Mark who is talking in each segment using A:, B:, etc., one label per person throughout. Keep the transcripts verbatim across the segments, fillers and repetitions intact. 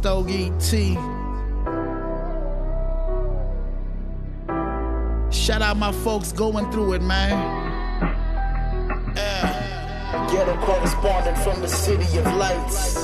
A: Stogie T. Shout out my folks going through it, man. Yeah. Ghetto correspondent from the city of lights.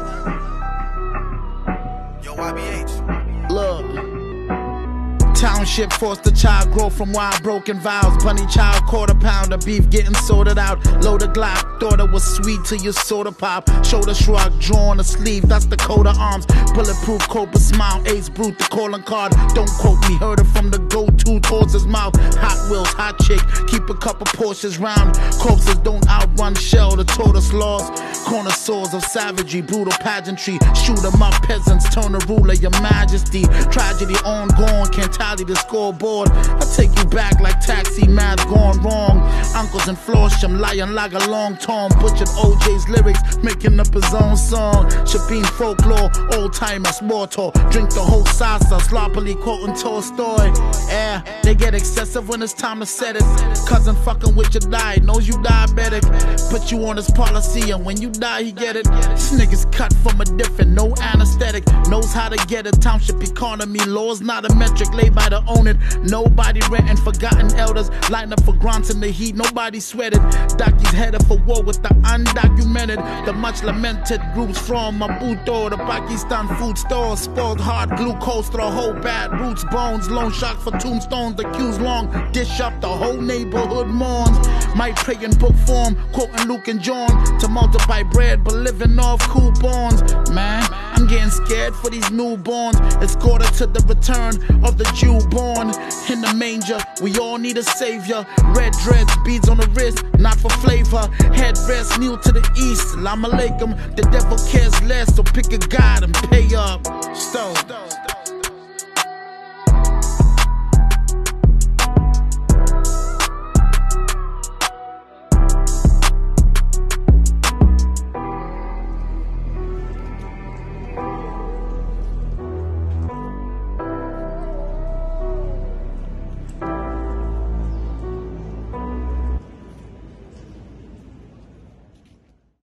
B: Yo, Y B H.
A: Look. Township forced the child grow from wild broken vows. Bunny child quarter pound of beef getting sorted out. Load a Glock, thought it was sweet till your soda pop. Shoulder shrug, drawn a sleeve, that's the coat of arms. Bulletproof Cobra smile, ace brute, the calling card. Don't quote me, heard it from the go-to towards his mouth. Hot Wheels, hot chick, keep a couple Porsches round. Corpses don't outrun shell, the tortoise laws. Corner swords of savagery, brutal pageantry. Shoot 'em up, peasants, turn the ruler, your majesty. Tragedy ongoing, can't tally the scoreboard. I take you back like taxi, math gone wrong. Uncles in Florsham, lying like a long tom. Butchered O J's lyrics, making up his own song. Shabin folklore, old timers, mortal. Drink the whole salsa, sloppily quoting Tolstoy. Yeah, they get excessive when it's time to set it. Cousin fucking with your diet, knows you diabetic. Put you on his policy, and when you die, he get it. This nigga's cut from a different, no anesthetic. Knows how to get a township economy. Laws not a metric, laid by to own it. Nobody renting, forgotten elders line up for grants in the heat, nobody sweated. Docky's headed for war with the undocumented. The much lamented groups from Maputo, the Pakistan food stores. Spoiled heart, glucose through a whole bad roots, bones, loan shark for tombstones. The queues long, dish up the whole neighborhood mourns. Might pray in book form, quoting Luke and John, to multiply bread but living off coupons. Man, I'm getting scared for these newborns. It's quarter to the return of the Jew born in the manger. We all need a savior. Red dreads, beads on the wrist, not for flavor. Headrest, kneel to the east. Salam alaikum. The devil cares less, so pick a god and pay up. Stone.